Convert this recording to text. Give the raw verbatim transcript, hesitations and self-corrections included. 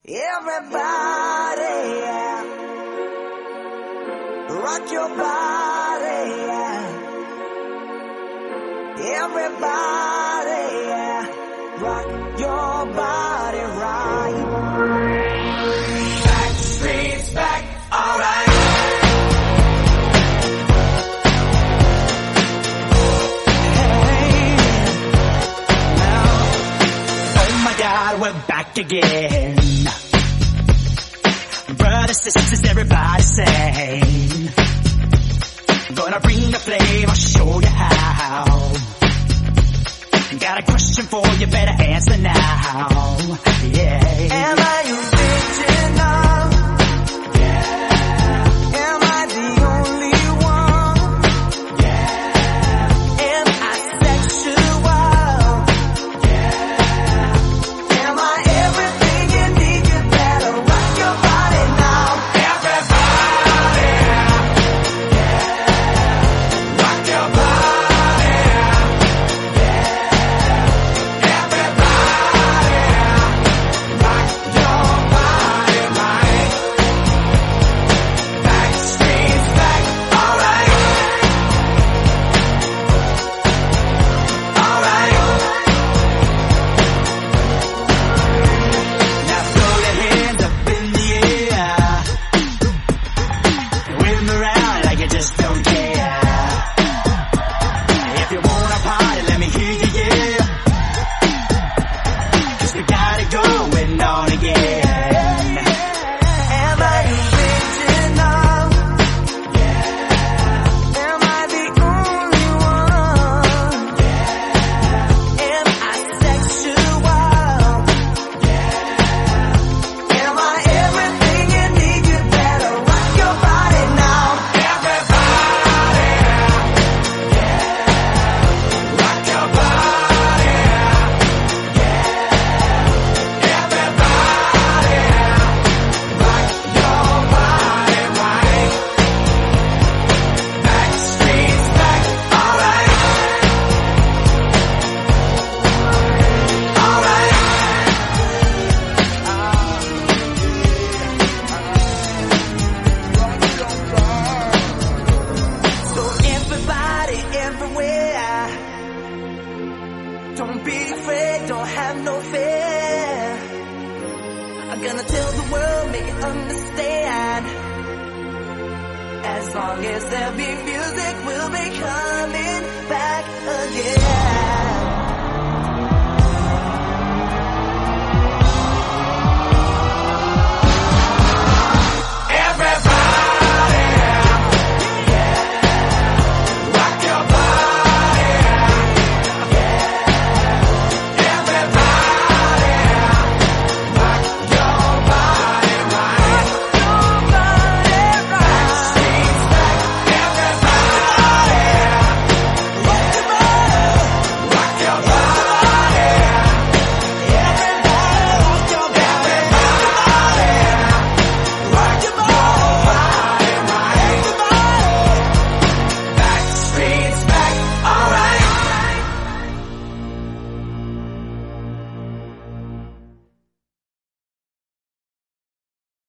Everybody, yeah. Rock your body, yeah. Everybody, yeah. Rock your body right. Back streets back, alright. Hey, now, oh my God, we're back again. Brothers, sisters, everybody sing. Gonna bring the flame, I'll show you how. Got a question for you, better answer now. Yeah. Am I original? Yeah. Am I the only one? Yeah. Am I sexual? Yeah. Am I everything you need? You better rock your body now. Everybody, yeah. Rock your body. Don't be afraid, don't have no fear. I'm gonna tell the world, make it understand. As long as there be music, we'll be coming back again.